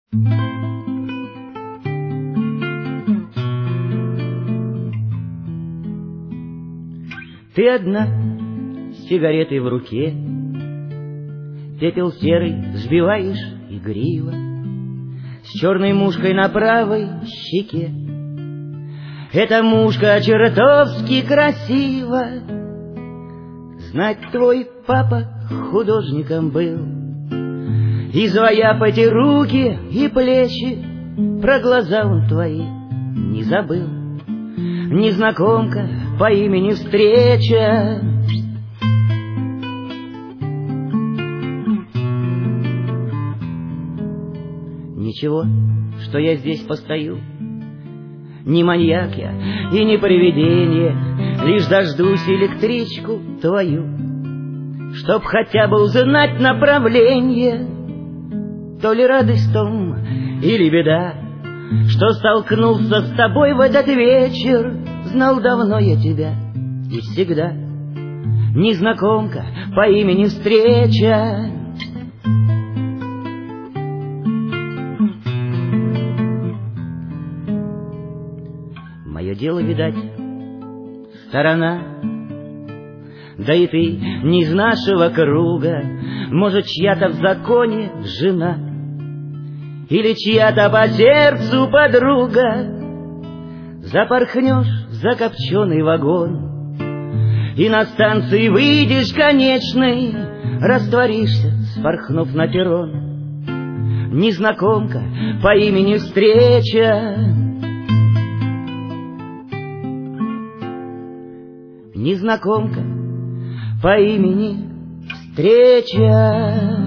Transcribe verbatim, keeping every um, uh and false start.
Ты одна, с сигаретой в руке, пепел серый сбиваешь игриво, с черной мушкой на правой щеке. Эта мушка чертовски красива. Знать, твой папа художником был, изваяв эти руки и плечи, про глаза он твои не забыл. Незнакомка по имени Встреча. Ничего, что я здесь постою, не маньяк я и не привидение, лишь дождусь электричку твою, чтоб хотя бы узнать направление. То ли радость в том, или беда, что столкнулся с тобой в этот вечер. Знал давно я тебя и всегда. Незнакомка по имени Встреча. Мое дело, видать, сторона, да и ты не из нашего круга. Может, чья-то в законе жена, или чья-то по сердцу подруга. Запорхнешь в закопченный вагон, и на станции выйдешь конечной, растворишься, спорхнув на перрон. Незнакомка по имени Встреча. Незнакомка по имени Встреча.